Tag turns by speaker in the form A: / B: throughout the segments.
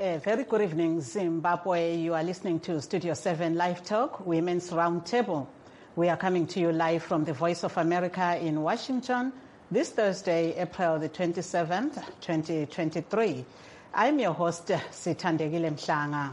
A: Very good evening, Zimbabwe. You are listening to Studio 7 Live Talk, Women's Roundtable. We are coming to you live from the Voice of America in Washington this Thursday, April the 27th, 2023. I'm your host, Sithandegile Mhlanga.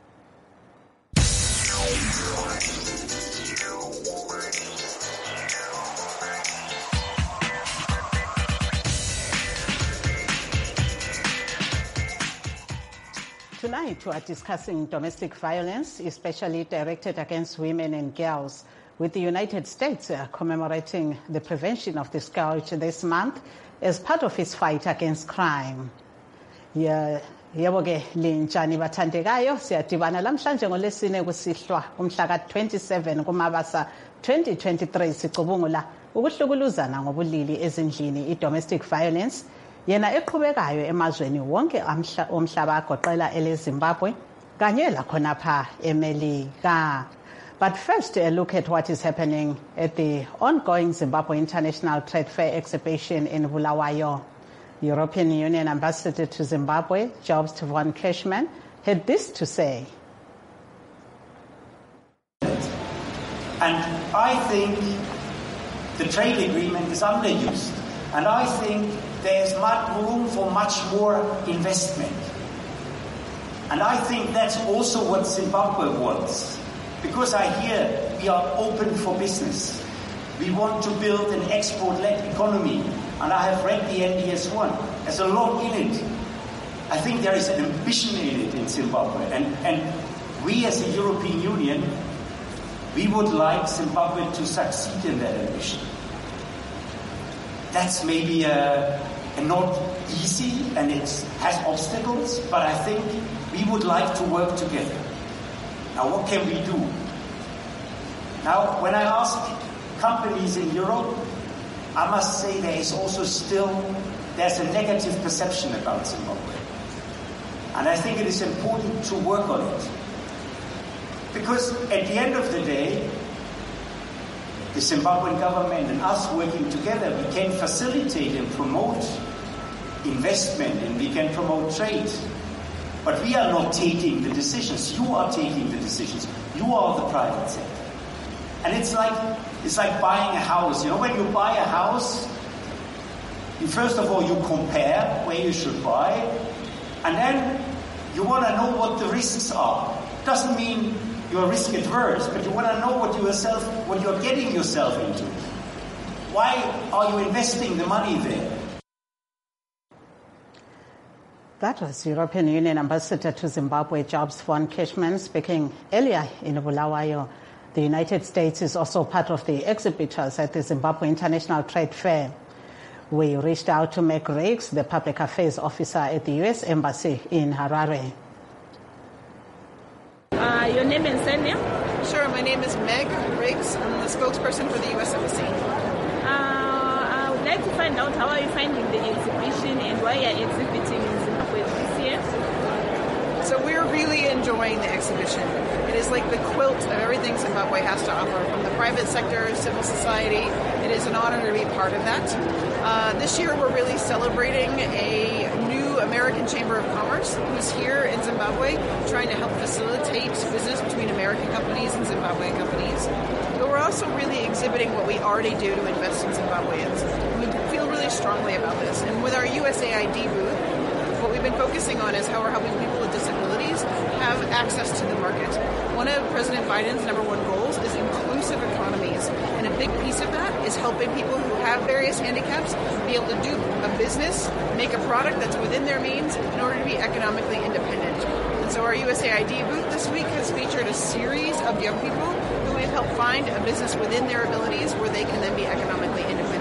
A: Tonight, we are discussing domestic violence, especially directed against women and girls, with the United States commemorating the prevention of the scourge this month as part of its fight against crime. Yebo ke linjani bathandekayo, siyadibana lamhlanje ngolesine kusihlwa umhla ka-27 kuMabasa 2023 sicubungula ukuhlukuluzana ngobulili ezindlini i-domestic violence yena eqhubekayo emazweni wonke omhlaba agoqela eleZimbabwe kanye lakhonapha eMelika. But first, a look at what is happening at the ongoing Zimbabwe International Trade Fair exhibition in Bulawayo. European Union Ambassador to Zimbabwe, Jobst von Kirchmann, had this to say.
B: And I think the trade agreement is underused. And I think there's room for much more investment. And I think that's also what Zimbabwe wants. Because I hear we are open for business. We want to build an export-led economy. And I have read the NDS1. There's a lot in it. I think there is an ambition in it in Zimbabwe. And we as a European Union, we would like Zimbabwe to succeed in that ambition. That's maybe not easy and it has obstacles, but I think we would like to work together. Now, what can we do? Now, when I ask companies in Europe, I must say there's a negative perception about Zimbabwe. And I think it is important to work on it. Because at the end of the day, the Zimbabwean government and us working together, we can facilitate and promote investment and we can promote trade. But we are not taking the decisions. You are taking the decisions. You are the private sector. And it's like buying a house. You know, when you buy a house, first of all, you compare where you should buy, and then you want to know what the risks are. Doesn't mean you're risk adverse, but you want to know what you're getting yourself into. Why are you investing the money there?
A: That was European Union Ambassador to Zimbabwe, Jobst von Kirchmann, speaking earlier in Bulawayo. The United States is also part of the exhibitors at the Zimbabwe International Trade Fair. We reached out to Meg Riggs, the Public Affairs Officer at the U.S. Embassy in Harare.
C: Your name and surname?
D: Sure, my name is Meg Riggs. I'm the spokesperson for the U.S. Embassy.
C: I would like to find out how are you finding the exhibition and why you're exhibiting in Zimbabwe this year?
D: So we're really enjoying the exhibition. It is like the quilt of everything Zimbabwe has to offer, from the private sector, civil society. It is an honor to be part of that. This year we're really celebrating a new American Chamber of Commerce who's here in Zimbabwe trying to help facilitate business between American companies and Zimbabwean companies. But we're also really exhibiting what we already do to invest in Zimbabweans. We feel really strongly about this. And with our USAID booth, what we've been focusing on is how we're helping people with disabilities have access to the market. One of President Biden's #1 goals is inclusive economies. And a big piece of that is helping people who have various handicaps be able to do a business, make a product that's within their means in order to be economically independent. And so our USAID booth this week has featured a series of young people who we've helped find a business within their abilities where they can then be economically independent.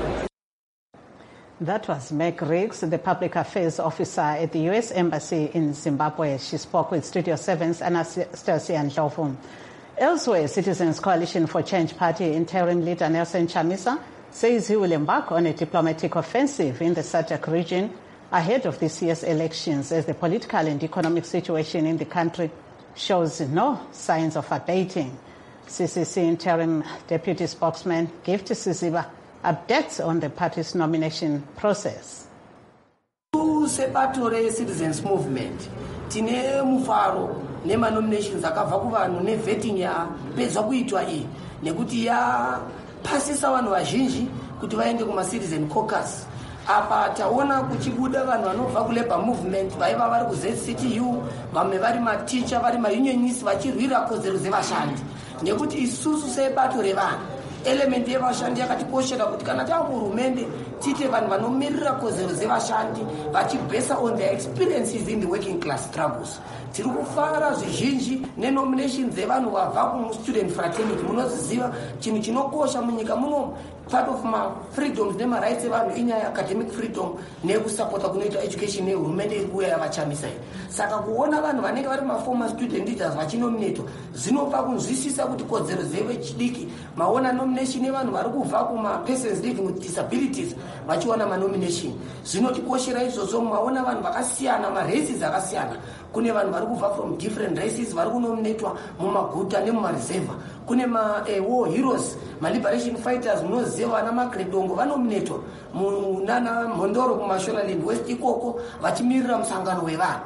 A: That was Meg Riggs, the Public Affairs Officer at the U.S. Embassy in Zimbabwe. She spoke with Studio 7's Anastasia Ndlovu. Elsewhere, Citizens Coalition for Change Party interim leader Nelson Chamisa says he will embark on a diplomatic offensive in the SADC region ahead of this year's elections as the political and economic situation in the country shows no signs of abating. CCC interim deputy spokesman Gift Siziba updates on the party's nomination process.
E: Sepatore Citizens Movement tine mufaro nema-nominations akabva kuvanhu nevetting yapedzwa kuitwa iyi nekuti yapasisa vanhu vazhinji kuti vaende kuma-citizen caucus. Apa taona kuchibuda vanhu vanobva kulabour movement vaiva vari kuZCTU, vamwe vari maticha, vari maunionists vachirwira kodzero dzevashandi, nekuti isusu sebato revanhu element yevashandi yakatikoshera kuti kana takuhurumende tiite vanhu vanomirira kodzero dzevashandi vachibhesa on their experiences in the working class struggles. Tiri kufara zvizhinji nenominations dzevanhu vabva kustudent fraternity. Munoziva chinhu chinokosha munyika muno part of freedoms nemarights evanhu inyaya academic freedom nekusapota kunoita education nehurumende ikuya yavachamisa. Saka kuona vanhu vanenge vari maformer student leaders vachinominatwa zvinopa kunzwisisa kuti kodzero dzevechidiki maona nomination yevanhu vari kubva kuma-persons living with disabilities vachiwana manomination. Zvinotikoshera izvozvo maona vanhu vakasiyana, maraces akasiyana. Kune vanhu vari kubva from different races vari kunominatwa mumaguta nemumareserva. Kune war heroes, ma-liberation fighters munoziva vana Makredongo vanominatwa munana Mondoro kuMashonaland West ikoko vachimirira musangano wevanhu.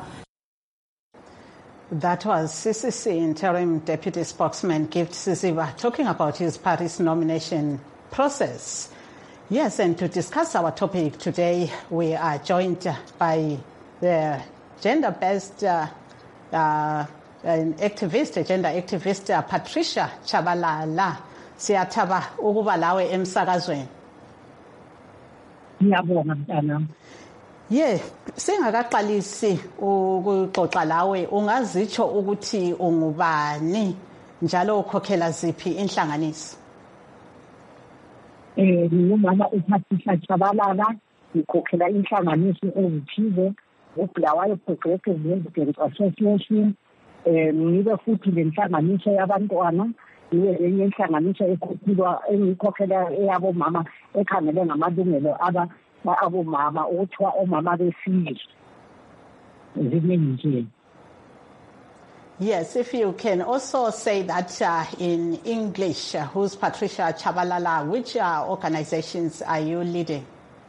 A: That was CCC Interim Deputy Spokesman Gift Sisiva talking about his party's nomination process. Yes, and to discuss our topic today, we are joined by the gender-based gender activist Patricia Chabalala. Siyataba ukuba lawe emsakazweni.
F: Ngiyabonga mntana.
A: Singakaqalisi ukuxoxa lawe ungazitsho ukuthi ungubani njalo ukhokhela ziphi inhlanganiso?
F: Ngumama uPatricia Chabalala, ngikhokhela inhlanganiso ezithize uBulawayo Progressive Residents Association. Ngibe futhi lenhlanganiso yabantwana, ngibe enye inhlanganiso engikhokhela eyabomama ekhangele ngamalungelo abomama okuthiwa omama besizwe. Ziningi nje.
A: Yes, if you can also say that in English, who's Patricia Chabalala? Which organizations are you leading?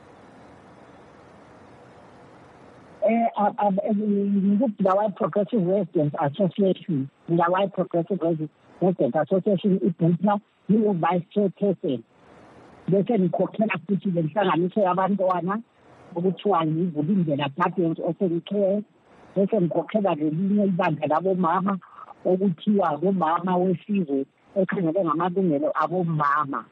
F: The Progressive Residents Association. The Progressive Residents Association is the vice chairperson. Bese ngikhokhela futhi lenhlanganiso yabantwana okuthiwa ngivulindlela Guardians of the Care. Bese ngikhokhela lelinye ibandla labomama okuthiwa bomama wesizwe ekhangele ngamalungelo abomama.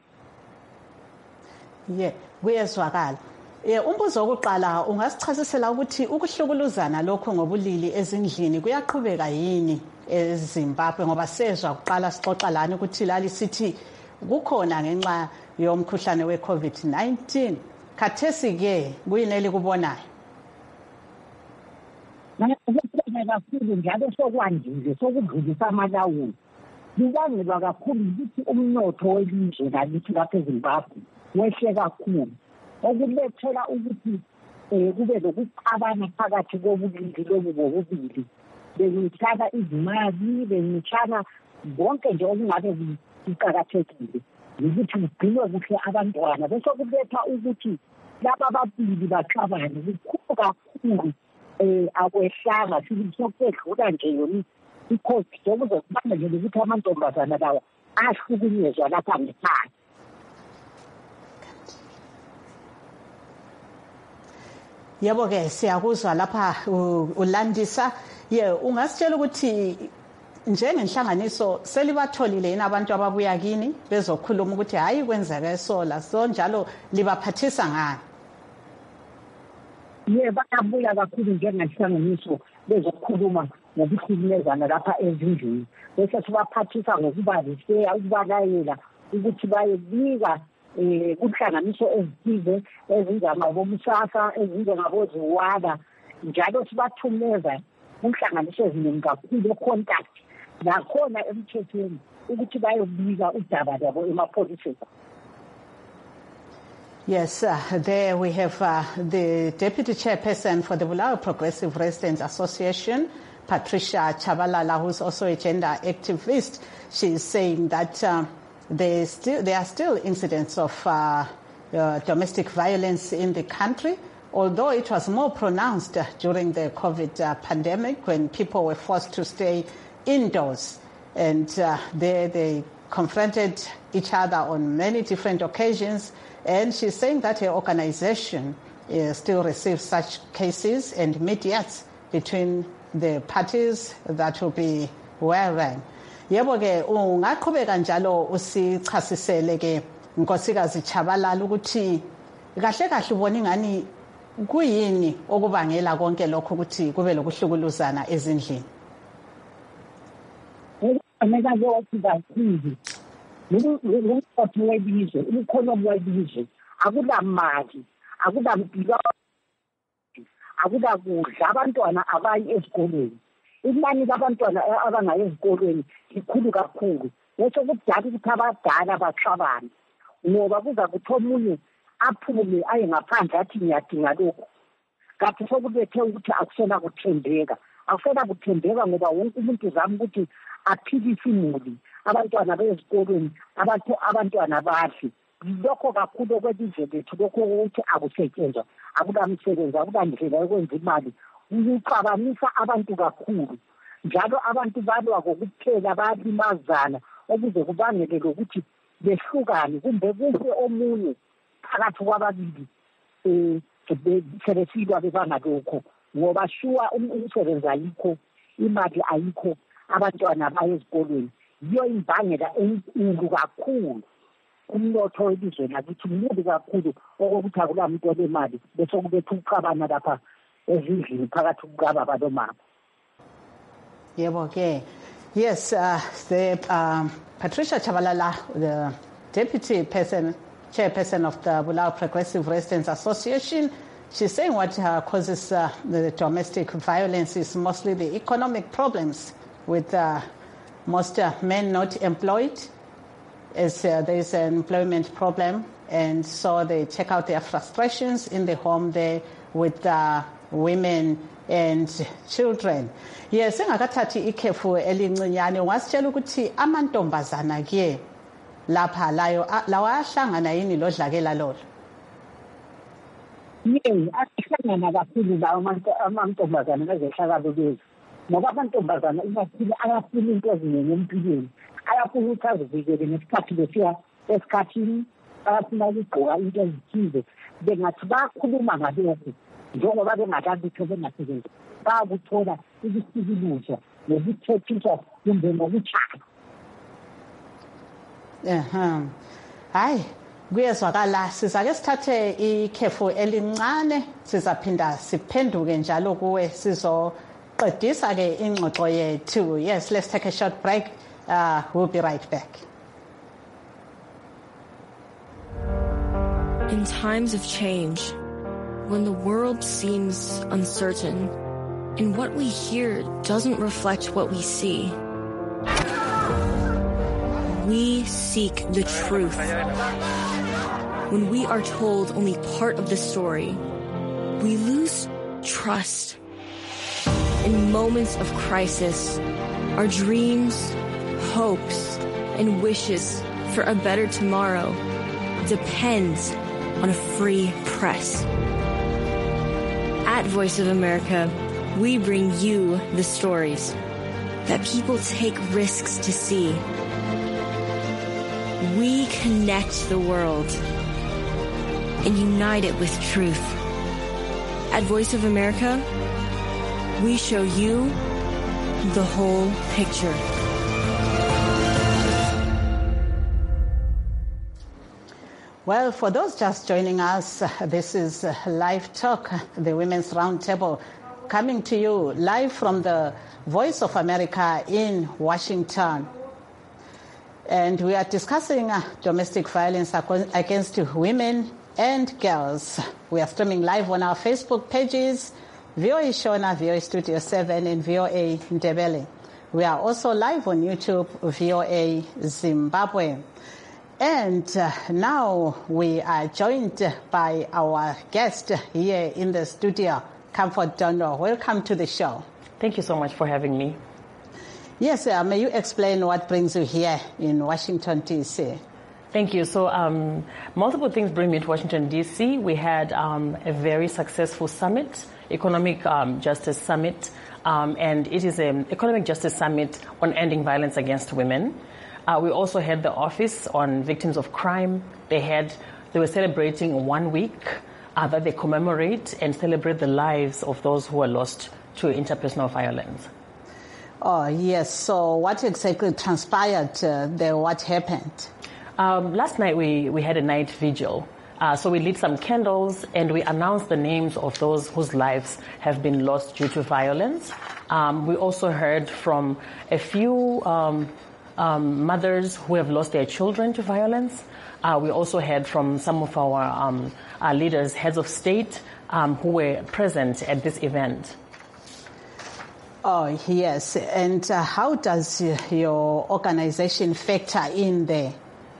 A: Kuyezwakala. Umbuzo wokuqala ungasichasisela ukuthi ukuhlukuluzana lokho ngobulili ezindlini kuyaqhubeka yini eZimbabwe ngoba sezwa kuqala sixoxa lana ukuthi lali sithi kukhona ngenxa yomkhuhlane we-COVID-19. Khathesi ke kuyineli kubonayo.
F: Kakhulu njalo sokwandile sokudlulisa amalawulo. Kubangelwa kakhulu ukuthi umnotho welizwe lalithi lapha eZimbabwe wehle kakhulu. Okulethela ukuthi kube lokuxabana phakathi kobulili lobu bobubili. Bengithatha izimali, bengitshana bonke nje okungabe kuqakathekile. Ukuthi kugcinwe kuhle abantwana. Bese kuletha ukuthi laba ababili baxabane kukhulu kakhulu akwehlanga sokwedlula nje yona ikhosi sokuzokubamba nje ukuthi amantombazana lawo ahlukunyezwa lapha ngekhaya.
A: Yebo ke siyakuzwa lapha ulandisa. Ungasitshela ukuthi njengenhlanganiso selibatholile yini abantu ababuya kini bezokhuluma ukuthi hayi kwenzeke sola so njalo libaphathisa ngani?
F: Bayabuya kakhulu njengenhlanganiso bezokhuluma ngokuhlukumezana lapha ezindlini. Bese sibaphathisa ngokubalisela ukubalayela ukuthi bayebika kunhlanganiso ezithize ezinjengabomsasa ezinjengaboziwala njalo sibathumeza kunhlanganiso eziningi kakhulu contact nakhona emthethweni ukuthi bayobika udaba lwabo emapholiseni.
A: Yes, there we have the Deputy Chairperson for the Bulawayo Progressive Residents Association, Patricia Chabalala, who's also a gender activist. She is saying that there are still incidents of domestic violence in the country, although it was more pronounced during the COVID pandemic when people were forced to stay indoors. And they confronted each other on many different occasions. And she's saying that her organization still receives such cases and mediates between the parties that will be wearing. Yebo ke ungaqhubeka njalo usichasisele ke Nkosikazi Chabalala ukuthi kahle kahle ubona ingani kuyini okubangela konke lokho ukuthi kube lokuhlukuluzana ezindlini.
F: Ameka lokhu kakhulu. Lokho webizwe, ukhono webizwe, akulamali, akulampilo, akudakudla abantwana abayi esikolweni. Inani labantwana abangayi esikolweni likhulu kakhulu. Bese kudala ukuthi abadala baxabane. Ngoba kuza kuthi omunye aphume aye ngaphandle athi ngiyadinga lokho. Kanti sokubethe ukuthi akusena kuthembeka. Akusena kuthembeka ngoba wonke umuntu uzama ukuthi aphilise imuli. Abantwana bezikolweni, abantwana badli. Lokho kakhulu okwelizwe lethu lokho ukuthi akusetshenzwa. Akulamsebenzi, akulandlela yokwenza imali. Ukuxabanisa abantu kakhulu. Njalo abantu balwa kokuphela bayalimazana okuze kubangele lokuthi behlukane kumbe kufe omunye phakathi kwababili sebesilwa bebangalokho ngoba shuwa umsebenzi ayikho, imali ayikho, abantwana baye ezikolweni. Yiyo imbangela enkulu kakhulu. Umnotho welizwe lakithi mmubi kakhulu okokuthi akulamuntu olemali bese kubethe ukuxabana lapha ezindlini phakathi kukababa nomama.
A: Yebo ke. Yes, Patricia Chabalala, the deputy chairperson of the Bulawayo Progressive Residents Association, she's saying what causes the domestic violence is mostly the economic problems with most men not employed, as there is an employment problem, and so they check out their frustrations in the home there with women and children. Yes, engakathathi ikhefu elincinyane wasitshela ukuthi amantombazana ke lapha lawa ahlangana yini lodlakela lolo.
F: Yebo, ahlangana kakhulu lawo amantombazana bezehlakalo lezi. Ngoba amantombazana ibathile ayafuna into ezinengi empilweni. Ayafuna ukuthi azivikele nesikhathi besiya esikhathini, ayafuna ukugqoka into ezithize. Bengathi bakhuluma ngalokho njengoba bengakalutho bengasebenzi. Bayakuthola ukusikilusha nokuthethiswa kumbe nokutshaya.
A: Hayi kuyezwakala sizake sithathe ikhefu elincane sizaphinda siphenduke njalo kuwe sizoqedisa ke ingxoxo yethu. Yes, let's take a short break. We'll be right back.
G: In times of change, when the world seems uncertain and what we hear doesn't reflect what we see, we seek the truth. When we are told only part of the story, we lose trust. In moments of crisis, our dreams, hopes, and wishes for a better tomorrow depends on a free press. At Voice of America, we bring you the stories that people take risks to see. We connect the world and unite it with truth. At Voice of America, we show you the whole picture.
A: Well, for those just joining us, this is Live Talk, the Women's Roundtable, coming to you live from the Voice of America in Washington. And we are discussing domestic violence against women and girls. We are streaming live on our Facebook pages, VOA Shona, VOA Studio 7, and VOA Ndebele. We are also live on YouTube, VOA Zimbabwe. And now we are joined by our guest here in the studio, Comfort Dono. Welcome to the show.
H: Thank you so much for having me.
A: Yes, may you explain what brings you here in Washington, D.C.?
H: Thank you. So multiple things bring me to Washington, D.C. We had a very successful summit, Economic Justice Summit, and it is an Economic Justice Summit on ending violence against women. We also had the Office on Victims of Crime. They were celebrating 1 week that they commemorate and celebrate the lives of those who were lost to interpersonal violence.
A: Oh, yes. So what exactly transpired there? What happened?
H: Last night we had a night vigil. So we lit some candles and we announced the names of those whose lives have been lost due to violence. We also heard from a few mothers who have lost their children to violence. We also heard from some of our leaders, heads of state, who were present at this event.
A: Oh, yes. And how does your organization factor in there?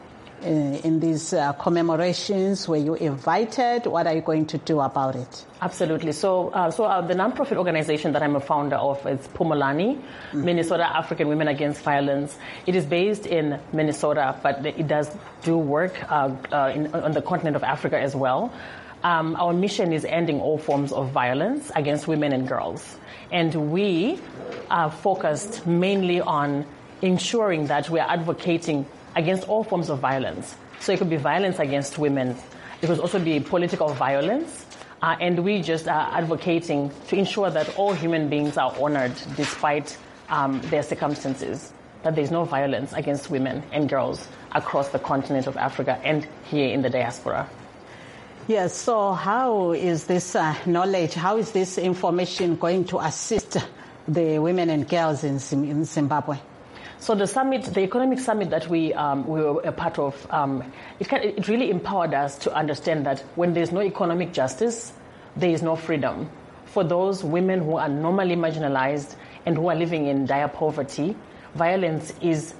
A: In these commemorations? Were you invited? What are you going to do about it?
H: Absolutely. So the nonprofit organization that I'm a founder of is Pumulani, Minnesota African Women Against Violence. It is based in Minnesota, but it does do work on the continent of Africa as well. Our mission is ending all forms of violence against women and girls. And we are focused mainly on ensuring that we are advocating against all forms of violence. So it could be violence against women. It could also be political violence. And we just are advocating to ensure that all human beings are honored despite their circumstances, that there's no violence against women and girls across the continent of Africa and here in the diaspora.
A: Yes, so how is this knowledge, how is this information going to assist the women and girls in Zimbabwe?
H: So the summit, the economic summit that we were a part of, it really empowered us to understand that when there's no economic justice, there is no freedom. For those women who are normally marginalized and who are living in dire poverty, violence is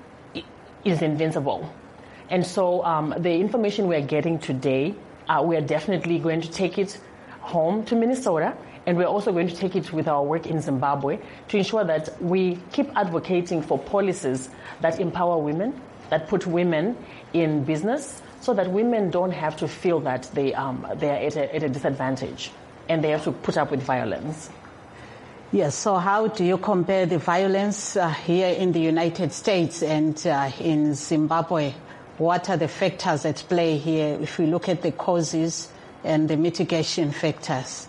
H: invincible. And so the information we are getting today, we are definitely going to take it home to Minnesota. And we're also going to take it with our work in Zimbabwe to ensure that we keep advocating for policies that empower women, that put women in business, so that women don't have to feel that they are at a disadvantage and they have to put up with violence.
A: Yes, so how do you compare the violence here in the United States and in Zimbabwe? What are the factors at play here if we look at the causes and the mitigation factors?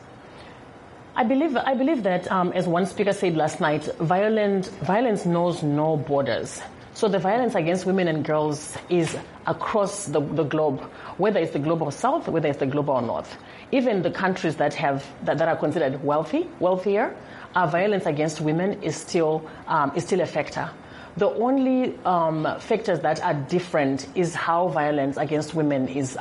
H: I believe that, as one speaker said last night, violence knows no borders. So the violence against women and girls is across the globe, whether it's the global south, whether it's the global north. Even the countries that are considered wealthier, violence against women is still a factor. The only factors that are different is how violence against women is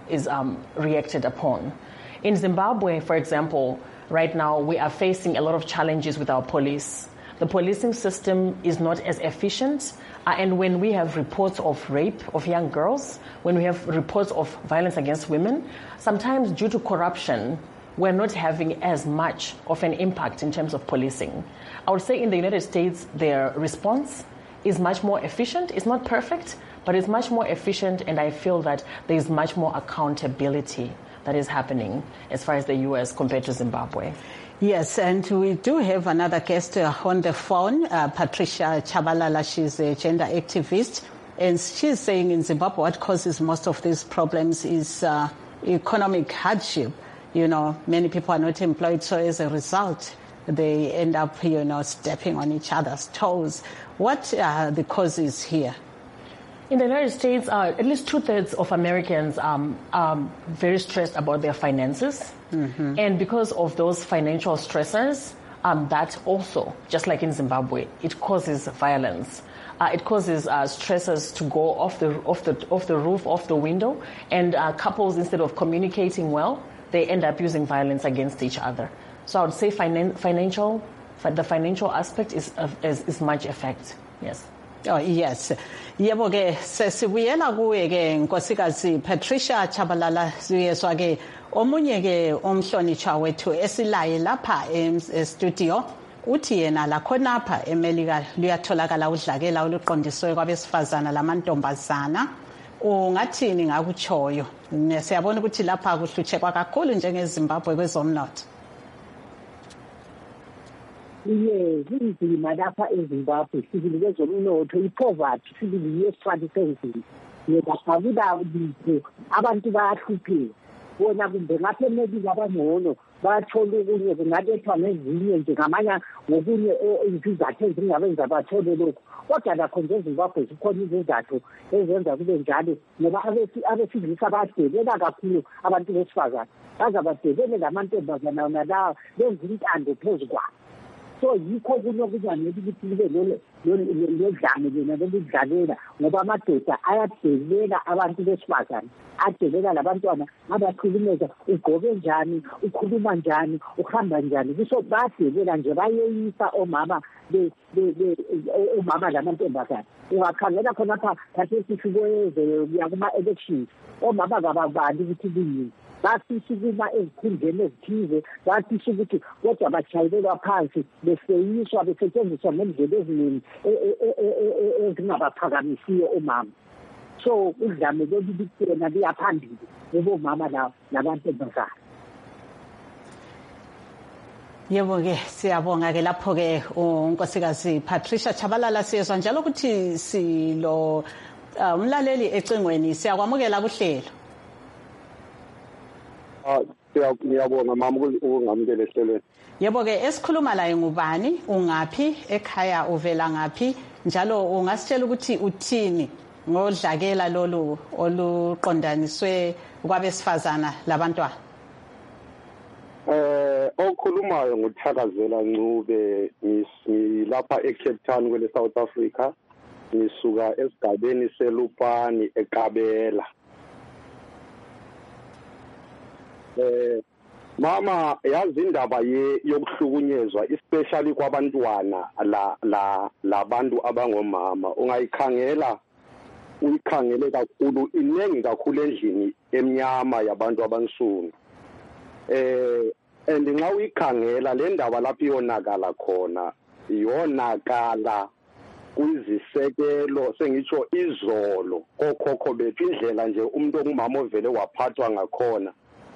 H: reacted upon. In Zimbabwe, for example, right now we are facing a lot of challenges with our police. The policing system is not as efficient, and when we have reports of rape of young girls, when we have reports of violence against women, sometimes due to corruption, we're not having as much of an impact in terms of policing. I would say in the United States, their response is much more efficient. It's not perfect, but it's much more efficient, and I feel that there is much more accountability that is happening as far as the U.S. compared to Zimbabwe.
A: Yes, and we do have another guest on the phone, Patricia Chabalala. She's a gender activist, and she's saying in Zimbabwe what causes most of these problems is economic hardship. You know, many people are not employed, so as a result, they end up, stepping on each other's toes. What are the causes here?
H: In the United States, at least 2/3 of Americans are very stressed about their finances. Mm-hmm. And because of those financial stressors, that also, just like in Zimbabwe, it causes violence. It causes stressors to go off the roof, off the window, and couples, instead of communicating well, they end up using violence against each other. So I would say the financial aspect is much effect. Yes.
A: Oh, yes. Yebo ke sesibuyela kuwe ke Nkosikazi Patricia Chabalala siyeswa ke omunye ke umhlonishwa wethu esilaye lapha e-studio uthi yena la khonapha eMelika luyatholakala udlakela oluqondiswe kwabesifazana lamantombazana ungathini ngakutshoyo? Siyabona ukuthi lapha kuhlutshekwa kakhulu njengeZimbabwe kwezomnotho.
F: Kunzima lapha eZimbabwe sibili kwezomnotho, i-poverty sibili yesifani senzima. Yena akudabulise abantu bayahlupheka. Bona kumbe ngapha eMelika abangcono bathola okunye kungalethwa nezinye nje ngamanye ngokunye izizathu ezingabenza bathole lokhu. Kodwa lakho nje eZimbabwe zikhona izizathu ezenza kube njalo ngoba abesilisa badelela kakhulu abantu besifazane. Baza badebele lamantombazana nalawa benza intando phezu kwabo. So yikho kunokunyanyela ukuthi libe lodlame lena lokudlalela ngoba amadoda ayadelela abantu besifazane, adelela labantwana abakhulumeza ugqoke njani, ukhuluma njani, uhamba njani. Kusho badelela nje bayeyisa omama omama lamantombazane. Ungakhangela khonapha khathesi sikweze kuya kuma-elections, omama kababali ukuthi kuyini. Basisukuma ezikhundleni ezithize, basisho ukuthi kodwa bashayelelwa phansi beseyiswa besetshenziswa ngendlela eziningi ezingabaphakamisiyo omama. So udlame lolu lena liyaphambili kubomama nabantombazane.
A: Yebo-ke siyabonga-ke lapho-ke unkosikazi Patricia Chabalala. Siyezwa njalo ukuthi silo umlaleli ecingweni, siyakwamukela kuhlelo.
I: Ngiyabonga mama ukungamukela ehlelweni.
A: Yebo-ke esikhuluma laye ngubani, ungaphi ekhaya, uvela ngaphi, njalo ungasitshela ukuthi uthini ngodlakela lolu oluqondaniswe kwabesifazana labantwana?
I: Okhulumayo nguThakazela Ncube, ngilapha eCape Town kwele South Africa, ngisuka esigabeni seLupani eKabela. Mama, yazi indaba yokuhlukunyezwa especially kwabantwana labantu abangomama ungayikhangela uyikhangele kakhulu, inengi kakhulu endlini emnyama yabantu abansundu. And nxa uyikhangela le ndaba lapho iyonakala khona, iyonakala kuyizisekelo sengitsho izolo kokhokho bethu, indlela nje umuntu ongumama ovele waphathwa ngakhona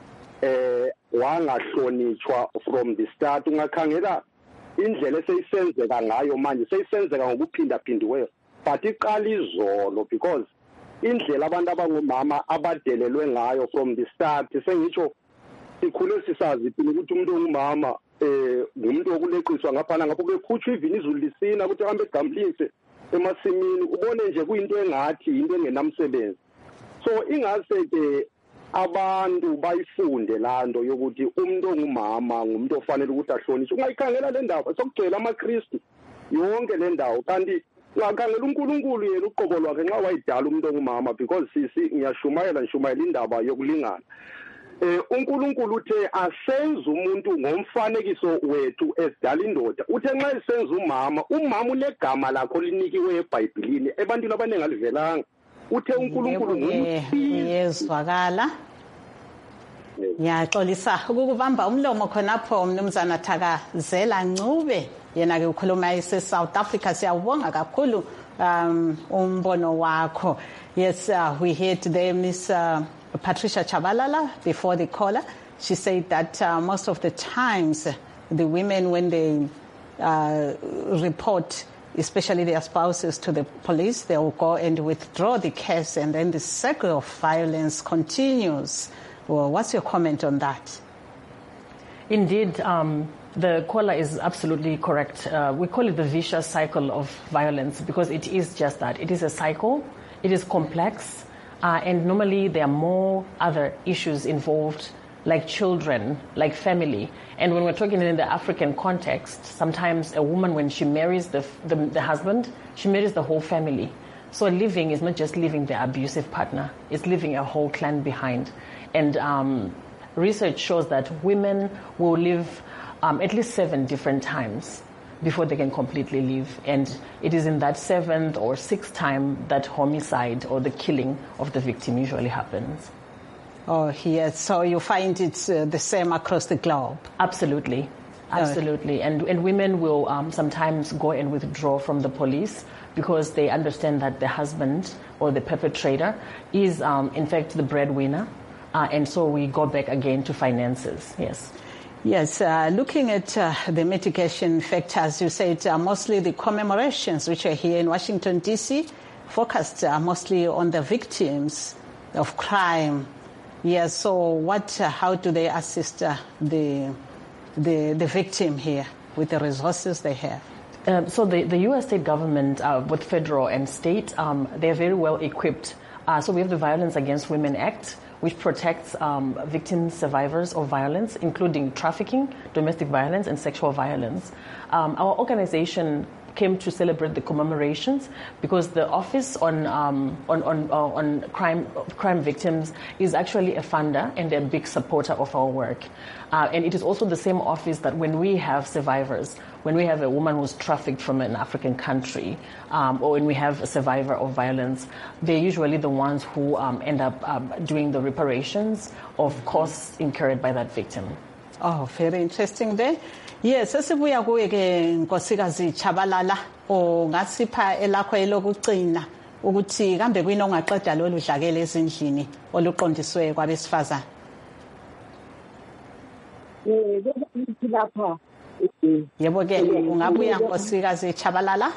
I: wangahlonitshwa from the start. Ungakhangela indlela eseyisenzeka ngayo manje, seyisenzeka ngokuphindaphindiweyo, but iqala izolo because indlela abantu abangomama abadelelwe ngayo from the start. Sengitsho sikhule sisazi ukuthi umuntu ongumama ngumuntu okuleqiswa ngaphana ngapho bekhutshwa even izulu lisina ukuthi ahambe egamlise emasimini, ubone nje kuyinto engathi into engenamsebenzi. So ingase ke abantu bayifunde lando yokuthi umuntu ongumama ngumuntu ofanele ukuthi ahlonishwe. Ungayikhangela le ndaba sokugcwele amaKristu yonke le ndawo, kanti ungakhangela uNkulunkulu yena uqobo lwakhe nxa wayidala umuntu ongumama, because ngiyashumayela indaba yokulingana. uNkulunkulu uthe asenze umuntu ngomfanekiso wethu esidala indoda. Uthe nxa esenza umama unegama lakho linikiwe eBhayibhelini ebantwini abaningi alivelanga. Uthe uNkulunkulu
A: ngiyezwakala. Ngiyaxolisa ukubamba umlomo khonapho Mnumzana Thakazela Ncube, yena ke ukhuluma ise South Africa. Siyawubonga kakhulu umbono wakho. Yes, we heard there Miss Patricia Chabalala before the caller. She said that most of the times the women, when they report especially their spouses to the police, they will go and withdraw the case, and then the cycle of violence continues. Well, what's your comment on that?
H: Indeed, the caller is absolutely correct. We call it the vicious cycle of violence because it is just that. It is a cycle. It is complex. And normally there are more other issues involved, like children, like family. And when we're talking in the African context, sometimes a woman, when she marries the husband, she marries the whole family. So living is not just leaving the abusive partner, it's leaving a whole clan behind. And research shows that women will live at least 7 different times before they can completely leave. And it is in that 7th or 6th time that homicide or the killing of the victim usually happens.
A: Oh, yes. So you find it's the same across the globe?
H: Absolutely. Absolutely. And women will sometimes go and withdraw from the police because they understand that the husband or the perpetrator is, in fact, the breadwinner. And so we go back again to finances. Yes.
A: Yes, looking at the mitigation factors, you said mostly the commemorations which are here in Washington, D.C., focused mostly on the victims of crime. Yes, so how do they assist the victim here with the resources they have?
H: So the U.S. state government, with federal and state, they're very well equipped. So we have the Violence Against Women Act, which protects victims, survivors of violence, including trafficking, domestic violence, and sexual violence. Our organization came to celebrate the commemorations because the Office on crime victims is actually a funder and a big supporter of our work. And it is also the same office that when we have survivors, when we have a woman who's trafficked from an African country, or when we have a survivor of violence, they're usually the ones who end up doing the reparations of costs incurred by that victim.
A: Oh, very interesting there. Yes, sesibuya kuye ke Nkosikazi Chabalala ongasipha elakho elokugcina ukuthi kambe kwini ongaqeda lolu dlakela ezindlini oluqondiswe kwabesifazana. Yebo ke ungabuya Nkosikazi Chabalala?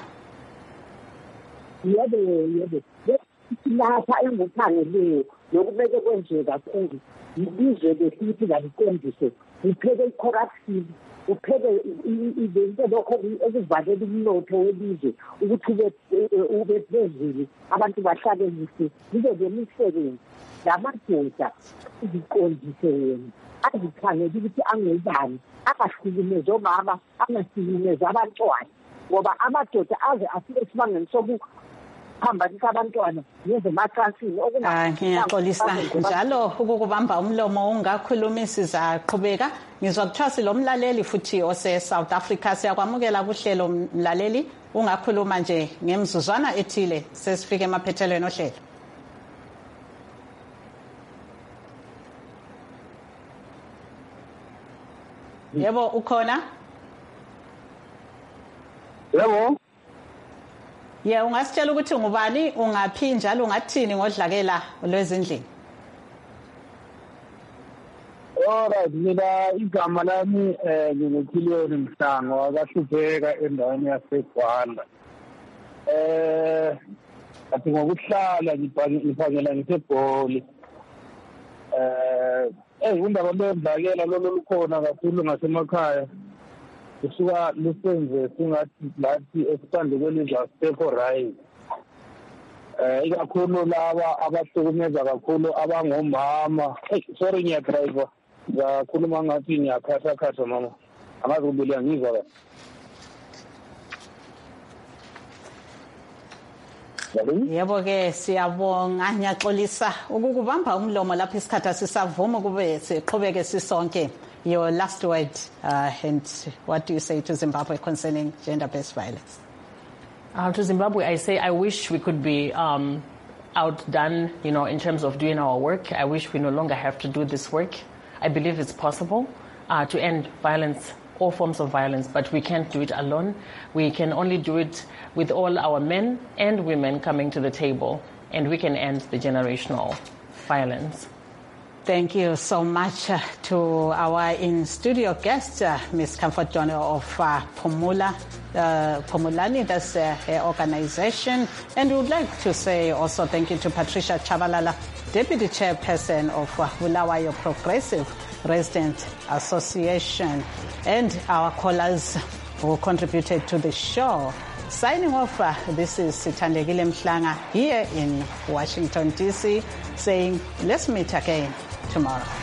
F: Yebo. Lapha engukhangeleyo lokubeke kwenziwe kakhulu. Izwe lesithi ngaliqondise upheke i-corruption upheke izinto lokho okuvalela umnotho welizwe ukuthi ube phezulu abantu bahlale kuhle libe lemisebenzi lamadoda iziqondise yena azikhangele ukuthi angubani akahlukumeze omama angahlukumeze abantwana ngoba amadoda aze afike esibangeni phambanisa abantwana ngezemacansini
A: ngiyaxolisa njalo ukukubamba umlomo ungakhulumi sizaqhubeka ngizwa kuthiwa silomlaleli futhi ose-South Africa siyakwamukela kuhlelo mlaleli ungakhuluma nje ngemzuzwana ethile sesifike emaphethelweni ohlelo. Yebo ukhona?
I: Yebo.
A: Yeah, ungasitshela ukuthi ngubani ungaphi njalo ungathini ngodlakela lwezindlini?
J: Alright, mina igama lami ngingukiliyoni Mhlango wakahlupheka endaweni yaseGwanda. Athi ngokuhlala ngibhangela ngiseGoli. Undaba lwendlakela lukhona kakhulu ngasemakhaya. Kusuka lusenze singathi lathi esitande kwelizwe asekho right. Ikakhulu laba abahlukumeza kakhulu abangomama. Sorry ngiyadriver. Ngakhuluma ngathi ngiyakhatha mama. Angazi ukuthi ngizwa kahle.
A: Yebo ke siyabonga ngiyaxolisa ukukubamba umlomo lapha isikhathi sisavuma kube siqhubeke sisonke. Your last word and what do you say to Zimbabwe concerning gender-based violence?
H: To Zimbabwe, I say I wish we could be outdone, in terms of doing our work. I wish we no longer have to do this work. I believe it's possible to end violence, all forms of violence, but we can't do it alone. We can only do it with all our men and women coming to the table, and we can end the generational violence.
A: Thank you so much to our in-studio guest, Ms. Comfort Jono of Phumulani, that's her organization. And we would like to say also thank you to Patricia Chabalala, Deputy Chairperson of Bulawayo Progressive Resident Association, and our callers who contributed to the show. Signing off, this is Sithandegile Mhlanga here in Washington, D.C., saying let's meet again tomorrow.